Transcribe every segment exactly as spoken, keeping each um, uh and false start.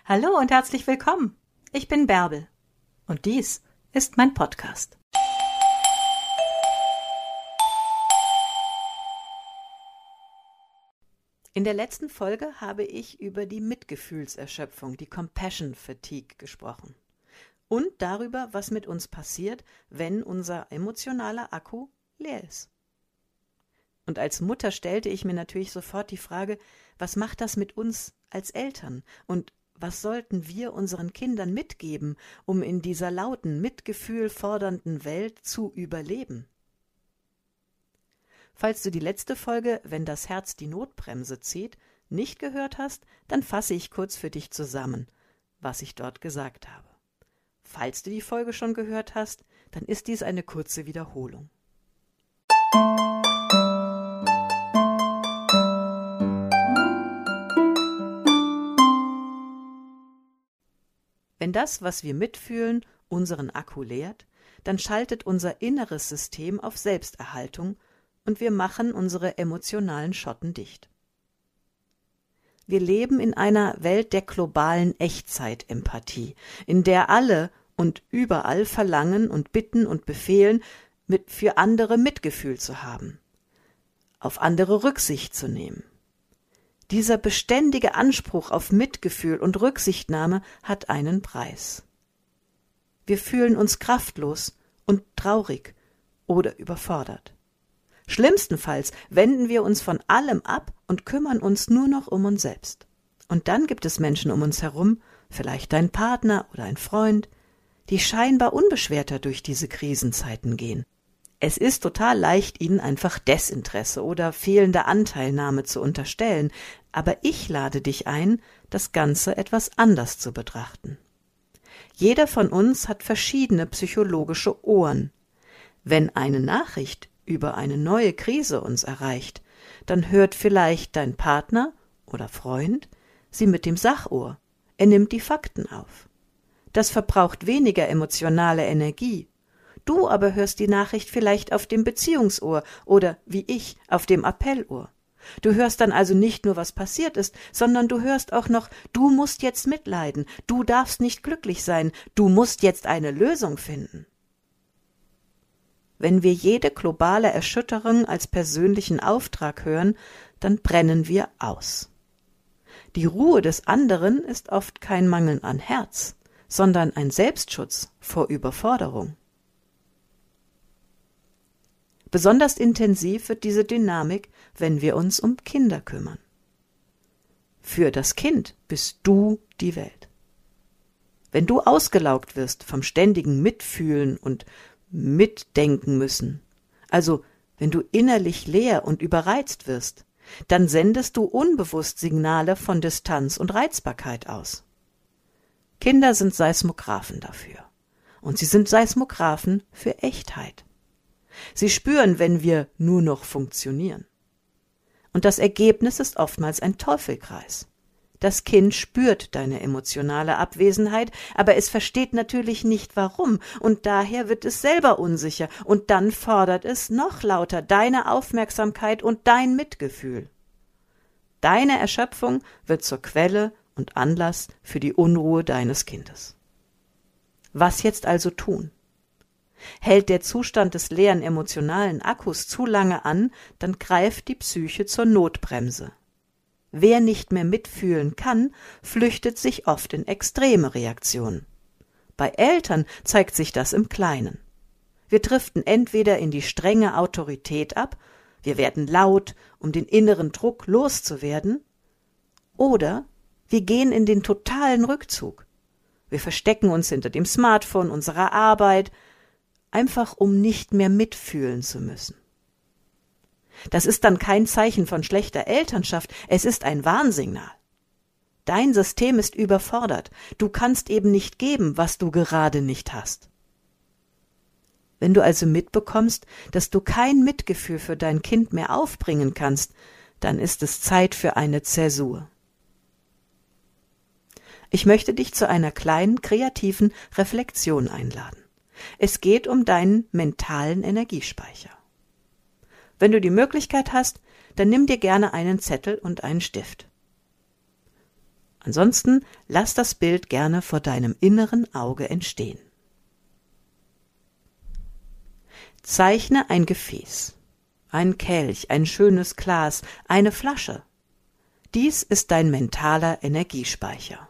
Hallo und herzlich willkommen. Ich bin Bärbel und dies ist mein Podcast. In der letzten Folge habe ich über die Mitgefühlserschöpfung, die Compassion Fatigue, gesprochen und darüber, was mit uns passiert, wenn unser emotionaler Akku leer ist. Und als Mutter stellte ich mir natürlich sofort die Frage, was macht das mit uns als Eltern und was sollten wir unseren Kindern mitgeben, um in dieser lauten, Mitgefühl fordernden Welt zu überleben? Falls du die letzte Folge, wenn das Herz die Notbremse zieht, nicht gehört hast, dann fasse ich kurz für dich zusammen, was ich dort gesagt habe. Falls du die Folge schon gehört hast, dann ist dies eine kurze Wiederholung. Wenn das, was wir mitfühlen, unseren Akku leert, dann schaltet unser inneres System auf Selbsterhaltung und wir machen unsere emotionalen Schotten dicht. Wir leben in einer Welt der globalen Echtzeit-Empathie, in der alle und überall verlangen und bitten und befehlen, mit für andere Mitgefühl zu haben, auf andere Rücksicht zu nehmen. Dieser beständige Anspruch auf Mitgefühl und Rücksichtnahme hat einen Preis. Wir fühlen uns kraftlos und traurig oder überfordert. Schlimmstenfalls wenden wir uns von allem ab und kümmern uns nur noch um uns selbst. Und dann gibt es Menschen um uns herum, vielleicht ein Partner oder ein Freund, die scheinbar unbeschwerter durch diese Krisenzeiten gehen. Es ist total leicht, ihnen einfach Desinteresse oder fehlende Anteilnahme zu unterstellen, aber ich lade dich ein, das Ganze etwas anders zu betrachten. Jeder von uns hat verschiedene psychologische Ohren. Wenn eine Nachricht über eine neue Krise uns erreicht, dann hört vielleicht dein Partner oder Freund sie mit dem Sachohr. Er nimmt die Fakten auf. Das verbraucht weniger emotionale Energie. Du aber hörst die Nachricht vielleicht auf dem Beziehungsohr oder, wie ich, auf dem Appellohr. Du hörst dann also nicht nur, was passiert ist, sondern du hörst auch noch, du musst jetzt mitleiden, du darfst nicht glücklich sein, du musst jetzt eine Lösung finden. Wenn wir jede globale Erschütterung als persönlichen Auftrag hören, dann brennen wir aus. Die Ruhe des anderen ist oft kein Mangel an Herz, sondern ein Selbstschutz vor Überforderung. Besonders intensiv wird diese Dynamik, wenn wir uns um Kinder kümmern. Für das Kind bist du die Welt. Wenn du ausgelaugt wirst vom ständigen Mitfühlen und Mitdenken müssen, also wenn du innerlich leer und überreizt wirst, dann sendest du unbewusst Signale von Distanz und Reizbarkeit aus. Kinder sind Seismographen dafür. Und sie sind Seismographen für Echtheit. Sie spüren, wenn wir nur noch funktionieren. Und das Ergebnis ist oftmals ein Teufelskreis. Das Kind spürt deine emotionale Abwesenheit, aber es versteht natürlich nicht warum, und daher wird es selber unsicher, und dann fordert es noch lauter deine Aufmerksamkeit und dein Mitgefühl. Deine Erschöpfung wird zur Quelle und Anlass für die Unruhe deines Kindes. Was jetzt also tun? Hält der Zustand des leeren emotionalen Akkus zu lange an, dann greift die Psyche zur Notbremse. Wer nicht mehr mitfühlen kann, flüchtet sich oft in extreme Reaktionen. Bei Eltern zeigt sich das im Kleinen. Wir driften entweder in die strenge Autorität ab, wir werden laut, um den inneren Druck loszuwerden, oder wir gehen in den totalen Rückzug. Wir verstecken uns hinter dem Smartphone unserer Arbeit, einfach um nicht mehr mitfühlen zu müssen. Das ist dann kein Zeichen von schlechter Elternschaft, es ist ein Warnsignal. Dein System ist überfordert, du kannst eben nicht geben, was du gerade nicht hast. Wenn du also mitbekommst, dass du kein Mitgefühl für dein Kind mehr aufbringen kannst, dann ist es Zeit für eine Zäsur. Ich möchte dich zu einer kleinen, kreativen Reflexion einladen. Es geht um deinen mentalen Energiespeicher. Wenn du die Möglichkeit hast, dann nimm dir gerne einen Zettel und einen Stift. Ansonsten lass das Bild gerne vor deinem inneren Auge entstehen. Zeichne ein Gefäß, ein Kelch, ein schönes Glas, eine Flasche. Dies ist dein mentaler Energiespeicher.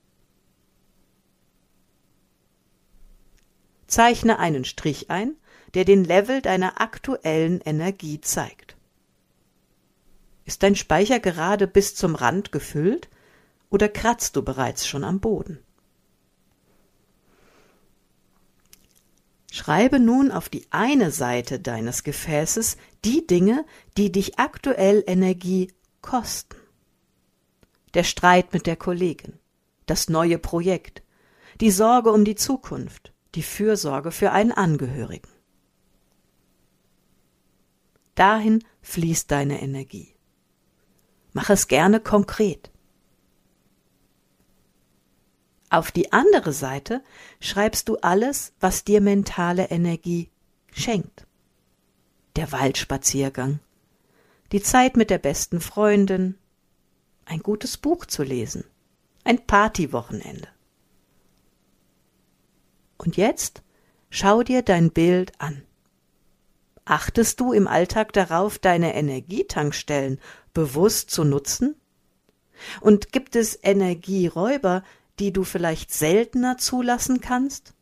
Zeichne einen Strich ein, der den Level deiner aktuellen Energie zeigt. Ist dein Speicher gerade bis zum Rand gefüllt oder kratzt du bereits schon am Boden? Schreibe nun auf die eine Seite deines Gefäßes die Dinge, die dich aktuell Energie kosten. Der Streit mit der Kollegin, das neue Projekt, die Sorge um die Zukunft, die Fürsorge für einen Angehörigen. Dahin fließt deine Energie. Mach es gerne konkret. Auf die andere Seite schreibst du alles, was dir mentale Energie schenkt. Der Waldspaziergang, die Zeit mit der besten Freundin, ein gutes Buch zu lesen, ein Partywochenende. Und jetzt schau dir dein Bild an. Achtest du im Alltag darauf, deine Energietankstellen bewusst zu nutzen? Und gibt es Energieräuber, die du vielleicht seltener zulassen kannst?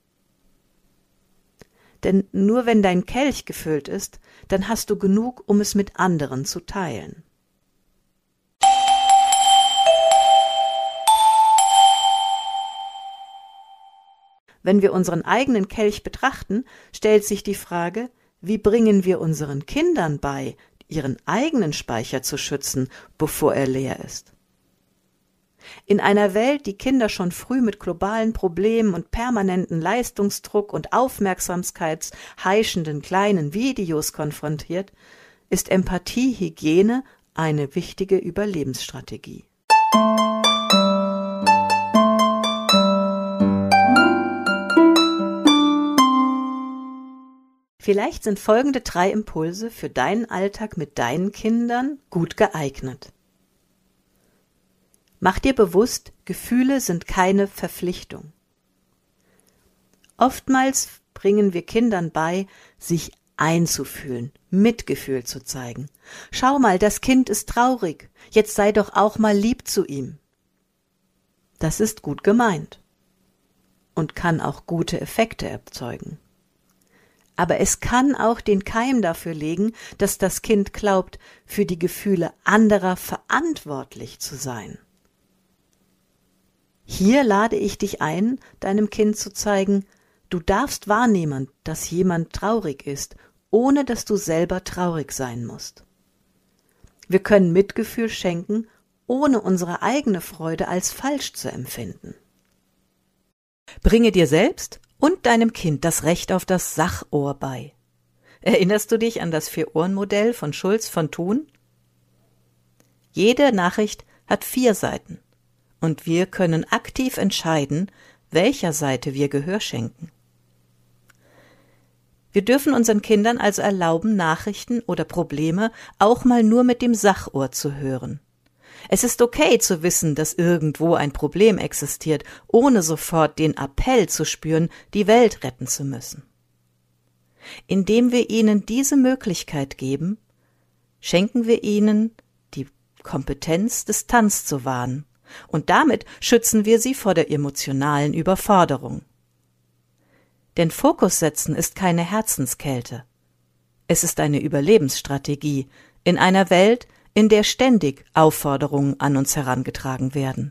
Denn nur wenn dein Kelch gefüllt ist, dann hast du genug, um es mit anderen zu teilen. Wenn wir unseren eigenen Kelch betrachten, stellt sich die Frage, wie bringen wir unseren Kindern bei, ihren eigenen Speicher zu schützen, bevor er leer ist? In einer Welt, die Kinder schon früh mit globalen Problemen und permanenten Leistungsdruck und aufmerksamkeitsheischenden kleinen Videos konfrontiert, ist Empathiehygiene eine wichtige Überlebensstrategie. Vielleicht sind folgende drei Impulse für deinen Alltag mit deinen Kindern gut geeignet. Mach dir bewusst, Gefühle sind keine Verpflichtung. Oftmals bringen wir Kindern bei, sich einzufühlen, Mitgefühl zu zeigen. Schau mal, das Kind ist traurig, jetzt sei doch auch mal lieb zu ihm. Das ist gut gemeint und kann auch gute Effekte erzeugen. Aber es kann auch den Keim dafür legen, dass das Kind glaubt, für die Gefühle anderer verantwortlich zu sein. Hier lade ich dich ein, deinem Kind zu zeigen, du darfst wahrnehmen, dass jemand traurig ist, ohne dass du selber traurig sein musst. Wir können Mitgefühl schenken, ohne unsere eigene Freude als falsch zu empfinden. Bringe dir selbst und deinem Kind das Recht auf das Sachohr bei. Erinnerst du dich an das Vier-Ohren-Modell von Schulz von Thun? Jede Nachricht hat vier Seiten und wir können aktiv entscheiden, welcher Seite wir Gehör schenken. Wir dürfen unseren Kindern also erlauben, Nachrichten oder Probleme auch mal nur mit dem Sachohr zu hören. Es ist okay zu wissen, dass irgendwo ein Problem existiert, ohne sofort den Appell zu spüren, die Welt retten zu müssen. Indem wir ihnen diese Möglichkeit geben, schenken wir ihnen die Kompetenz, Distanz zu wahren, und damit schützen wir sie vor der emotionalen Überforderung. Denn Fokus setzen ist keine Herzenskälte. Es ist eine Überlebensstrategie in einer Welt, in der ständig Aufforderungen an uns herangetragen werden.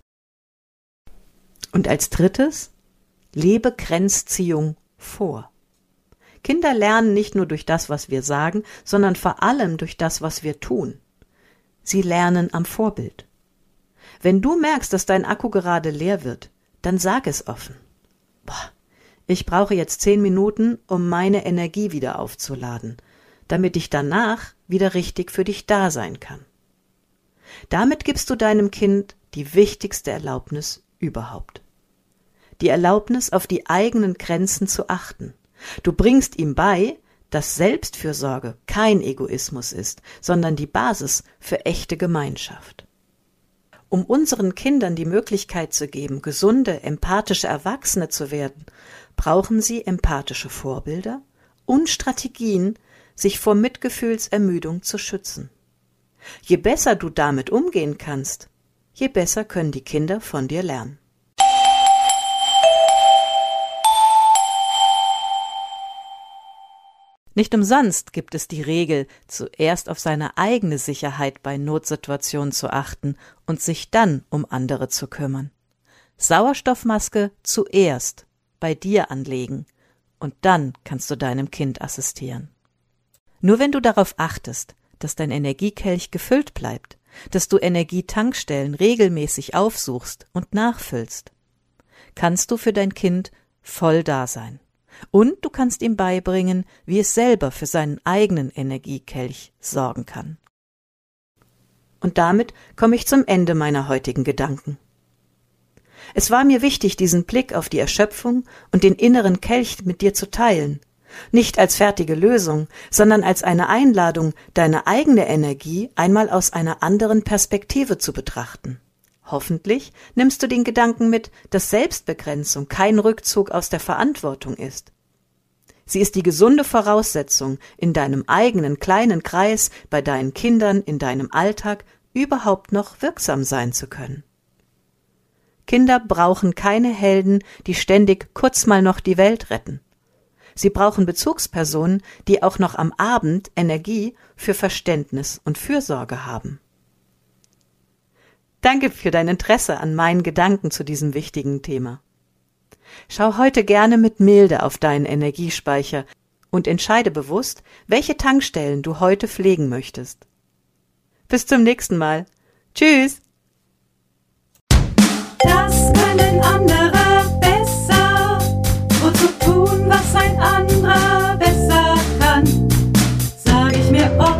Und als drittes, lebe Grenzziehung vor. Kinder lernen nicht nur durch das, was wir sagen, sondern vor allem durch das, was wir tun. Sie lernen am Vorbild. Wenn du merkst, dass dein Akku gerade leer wird, dann sag es offen. Boah, ich brauche jetzt zehn Minuten, um meine Energie wieder aufzuladen, damit ich danach wieder richtig für dich da sein kann. Damit gibst du deinem Kind die wichtigste Erlaubnis überhaupt. Die Erlaubnis, auf die eigenen Grenzen zu achten. Du bringst ihm bei, dass Selbstfürsorge kein Egoismus ist, sondern die Basis für echte Gemeinschaft. Um unseren Kindern die Möglichkeit zu geben, gesunde, empathische Erwachsene zu werden, brauchen sie empathische Vorbilder und Strategien, sich vor Mitgefühlsermüdung zu schützen. Je besser du damit umgehen kannst, je besser können die Kinder von dir lernen. Nicht umsonst gibt es die Regel, zuerst auf seine eigene Sicherheit bei Notsituationen zu achten und sich dann um andere zu kümmern. Sauerstoffmaske zuerst bei dir anlegen und dann kannst du deinem Kind assistieren. Nur wenn du darauf achtest, dass dein Energiekelch gefüllt bleibt, dass du Energietankstellen regelmäßig aufsuchst und nachfüllst, kannst du für dein Kind voll da sein. Und du kannst ihm beibringen, wie es selber für seinen eigenen Energiekelch sorgen kann. Und damit komme ich zum Ende meiner heutigen Gedanken. Es war mir wichtig, diesen Blick auf die Erschöpfung und den inneren Kelch mit dir zu teilen, nicht als fertige Lösung, sondern als eine Einladung, deine eigene Energie einmal aus einer anderen Perspektive zu betrachten. Hoffentlich nimmst du den Gedanken mit, dass Selbstbegrenzung kein Rückzug aus der Verantwortung ist. Sie ist die gesunde Voraussetzung, in deinem eigenen kleinen Kreis, bei deinen Kindern, in deinem Alltag überhaupt noch wirksam sein zu können. Kinder brauchen keine Helden, die ständig kurz mal noch die Welt retten. Sie brauchen Bezugspersonen, die auch noch am Abend Energie für Verständnis und Fürsorge haben. Danke für dein Interesse an meinen Gedanken zu diesem wichtigen Thema. Schau heute gerne mit Milde auf deinen Energiespeicher und entscheide bewusst, welche Tankstellen du heute pflegen möchtest. Bis zum nächsten Mal. Tschüss! Das können andere besser, und zu tun, was ein anderer besser kann, sag ich mir oft.